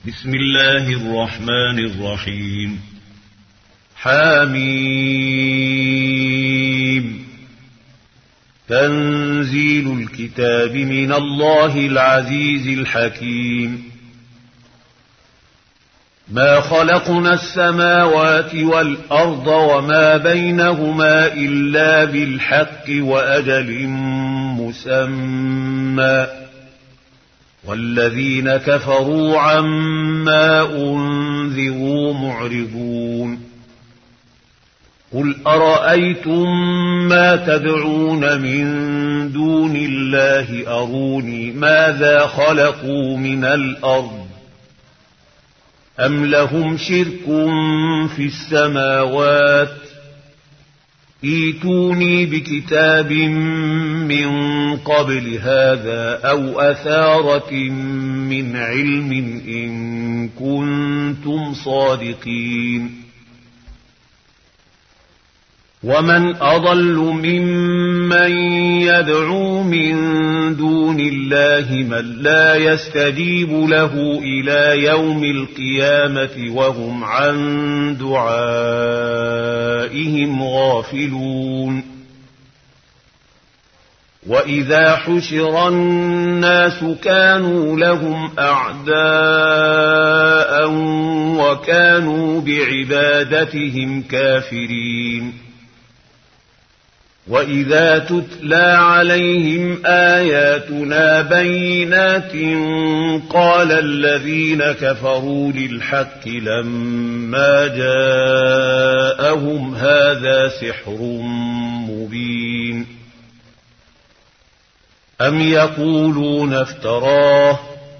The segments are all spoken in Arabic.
بسم الله الرحمن الرحيم. حميم. تنزيل الكتاب من الله العزيز الحكيم. ما خلقنا السماوات والأرض وما بينهما إلا بالحق وأجل مسمى، والذين كفروا عما أنذروا معرضون. قل أرأيتم ما تدعون من دون الله أروني ماذا خلقوا من الأرض أم لهم شرك في السماوات ائتوني بكتاب من قبل هذا أو أثارة من علم إن كنتم صادقين. ومن أضل ممن يدعو من دون الله من لا يستجيب له إلى يوم القيامة وهم عن دعائهم غافلون. وإذا حشر الناس كانوا لهم أعداء وكانوا بعبادتهم كافرين. وإذا تتلى عليهم آياتنا بينات قال الذين كفروا للحق لما جاءهم هذا سحر مبين. أم يقولون افتراه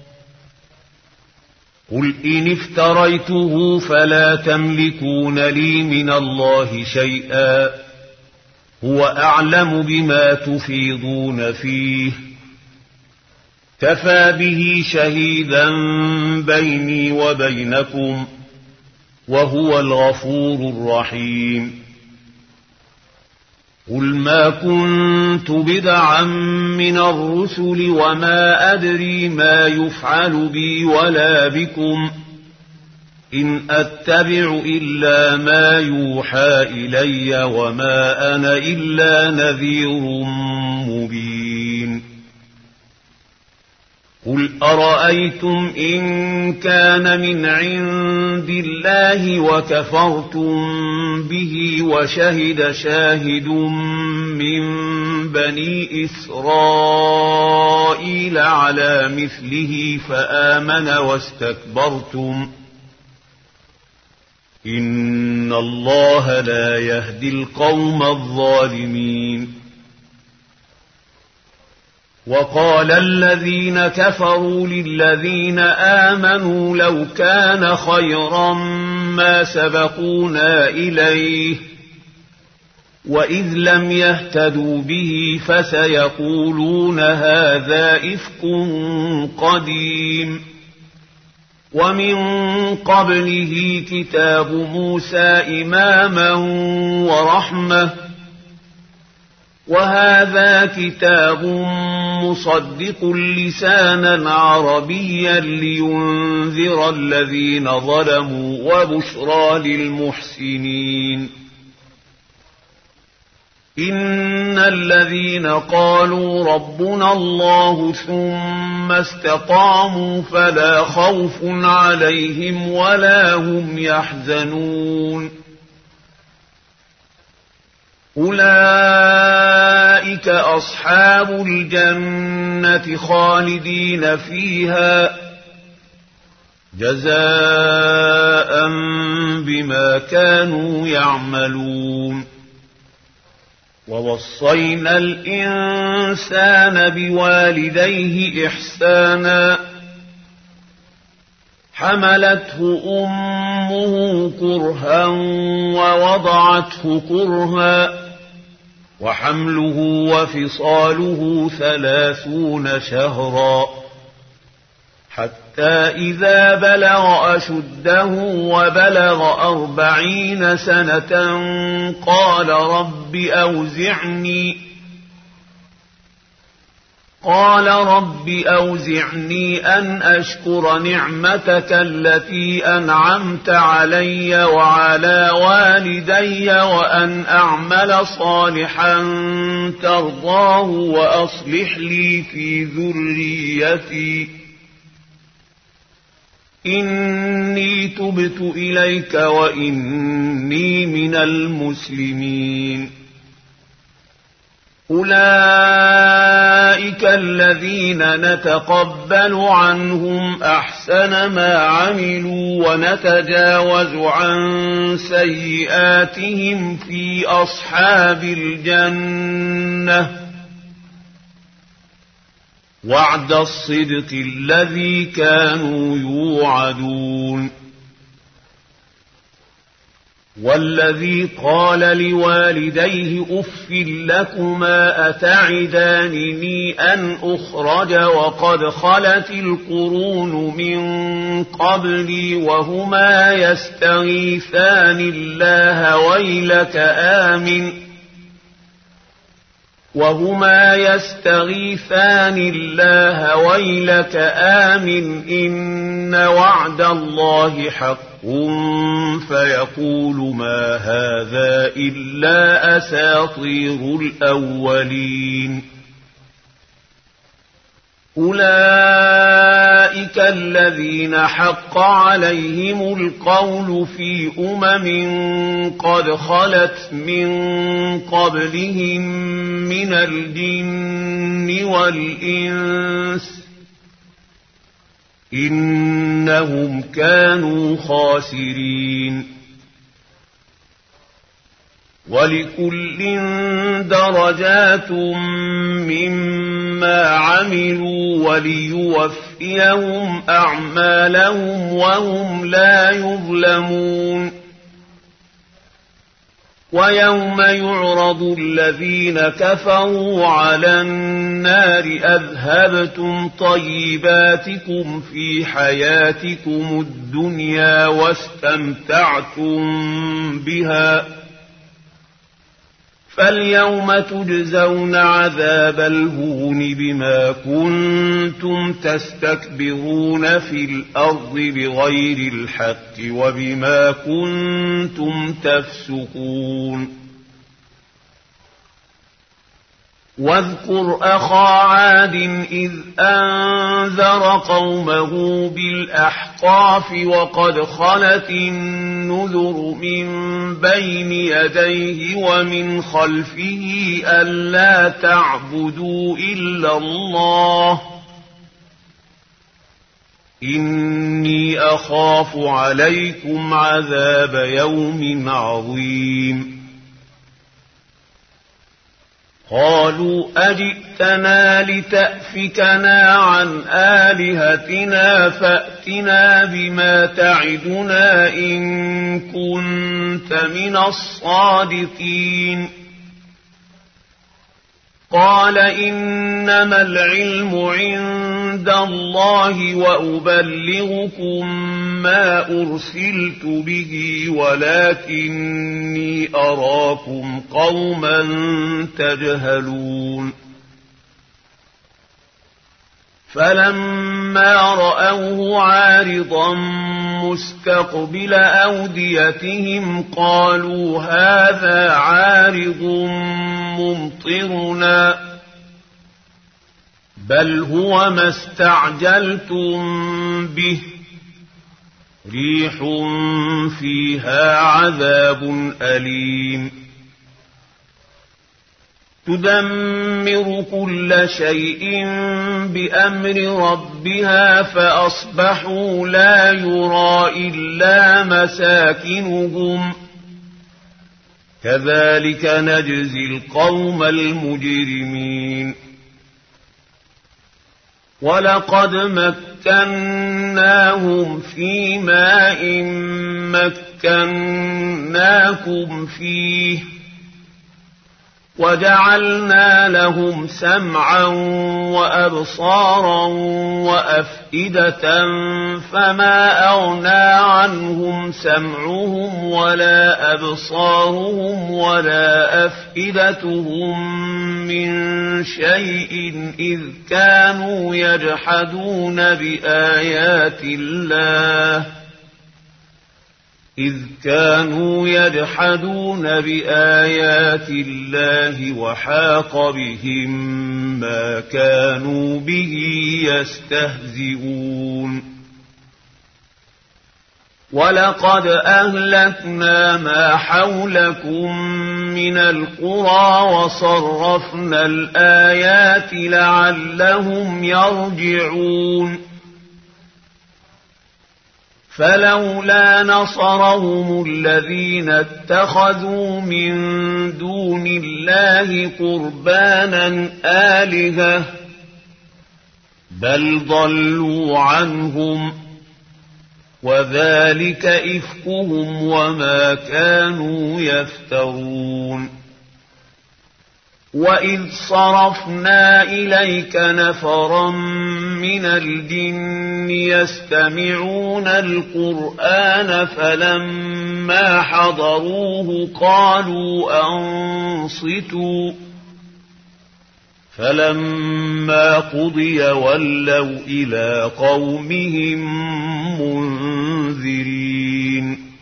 قل إن افتريته فلا تملكون لي من الله شيئا هو أعلم بما تفيضون فيه كفى به شهيدا بيني وبينكم وهو الغفور الرحيم. قل ما كنت بدعا من الرسل وما أدري ما يفعل بي ولا بكم إن أتبع إلا ما يوحى إلي وما أنا إلا نذير مبين. قل أرأيتم إن كان من عند الله وكفرتم به وشهد شاهد من بني إسرائيل على مثله فآمن واستكبرتم إن الله لا يهدي القوم الظالمين. وقال الذين كفروا للذين آمنوا لو كان خيرا ما سبقونا إليه وإذ لم يهتدوا به فسيقولون هذا إفك قديم. ومن قبله كتاب موسى إماما ورحمة وهذا كتاب مصدق لسانا عربيا لينذر الذين ظلموا وبشرى للمحسنين. إن الذين قالوا ربنا الله ثم استقاموا فلا خوف عليهم ولا هم يحزنون. أولئك أصحاب الجنة خالدين فيها جزاء بما كانوا يعملون. ووصينا الإنسان بوالديه إحسانا حملته أمه كرها ووضعته كرها وحمله وفصاله 30 شهرا حتى إذا بلغ أشده وبلغ 40 سنة قال رب أوزعني قال رب أوزعني أن أشكر نعمتك التي أنعمت علي وعلى والدي وأن أعمل صالحا ترضاه وأصلح لي في ذريتي إني تبت إليك وإني من المسلمين. أولئك الذين نتقبل عنهم أحسن ما عملوا ونتجاوز عن سيئاتهم في أصحاب الجنة وعد الصدق الذي كانوا يوعدون. والذي قال لوالديه أف لكما أتعدانني أن أخرج وقد خلت القرون من قبلي وهما يستغيثان الله ويلك آمن إن وعد الله حق فيقول ما هذا إلا أساطير الأولين. أولئك الذين حق عليهم القول في قد خلت من قبلهم من الجن والإنس إنهم كانوا خاسرين. ولكل درجات مما عملوا وليوفيهم أعمالهم وهم لا يظلمون. ويوم يعرض الذين كفروا على النار أذهبتم طيباتكم في حياتكم الدنيا واستمتعتم بها فاليوم تجزون عذاب الهون بما كنتم تستكبرون في الأرض بغير الحق وبما كنتم تفسقون. واذكر أخا عاد إذ أنذر قومه بالأحقاف وقد خلت النذر من بين يديه ومن خلفه ألا تعبدوا إلا الله إني أخاف عليكم عذاب يوم عظيم. قالوا أجئتنا لتأفكنا عن آلهتنا فأتنا بما تعدنا إن كنت من الصادقين. قال إنما العلم عند الله وأبلغكم ما أرسلت به ولكني أراكم قوما تجهلون. فلما رأوه عارضا مستقبل أوديتهم قالوا هذا عارض ممطرنا بل هو ما استعجلتم به ريح فيها عذاب أليم تدمر كل شيء بأمر ربها فأصبحوا لا يرى إلا مساكنهم كذلك نجزي القوم المجرمين. ولقد مكناهم في ماء مكناكم فيه وجعلنا لهم سمعا وأبصارا وأفئدة فما أغنى عنهم سمعهم ولا أبصارهم ولا أفئدتهم من شيء إذ كانوا يجحدون بآيات الله وحاق بهم ما كانوا به يستهزئون ولقد أهلكنا ما حولكم من القرى وصرفنا الآيات لعلهم يرجعون فلولا نصرهم الذين اتخذوا من دون الله قربانا آلهة بل ضلوا عنهم وذلك إفكهم وما كانوا يفترون وإذ صرفنا إليك نفرا من الجن يستمعون القرآن فلما حضروه قالوا أنصتوا فلما قضي ولوا إلى قومهم منذرين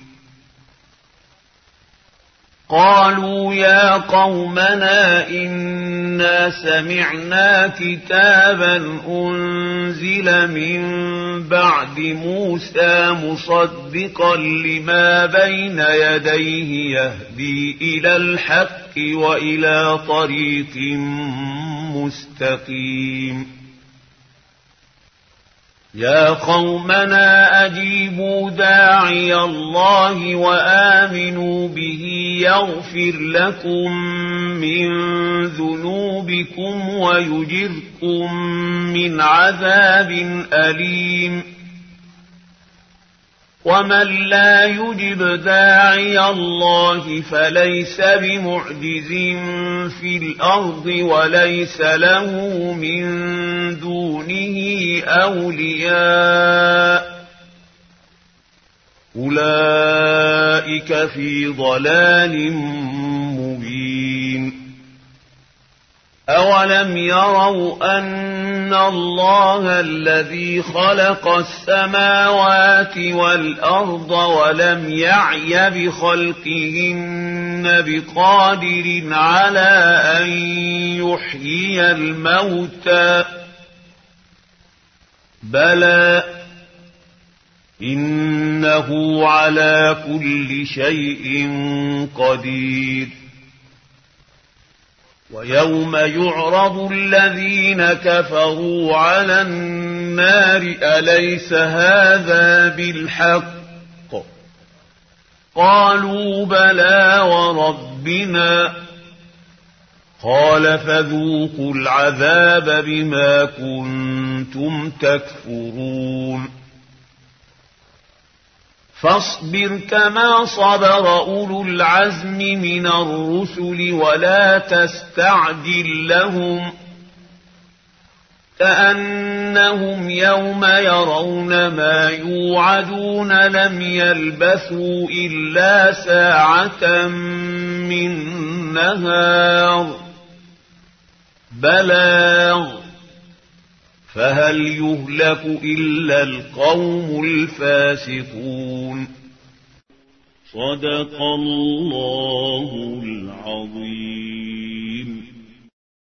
قالوا يا قومنا إنا سمعنا كتابا أنزل من بعد موسى مصدقا لما بين يديه يهدي إلى الحق وإلى طريق مستقيم يا قومنا أجيبوا داعي الله وآمنوا به يغفر لكم من ذنوبكم ويجركم من عذاب أليم ومن لا يجب داعي الله فليس بمعجز في الأرض وليس له من دونه أولياء أولئك في ضلال مبين أولم يروا أن الله الذي خلق السماوات والأرض ولم يعي بخلقهن بقادر على أن يحيي الموتى بلى إنه على كل شيء قدير ويوم يعرض الذين كفروا على النار أليس هذا بالحق قالوا بلى وربنا قال فذوقوا العذاب بما كنتم تكفرون فاصبر كما صبر أولو العزم من الرسل ولا تستعجل لهم كأنهم يوم يرون ما يوعدون لم يلبثوا إلا ساعة من نهار بلاغ فهل يهلك إلا القوم الفاسقون صدق الله العظيم.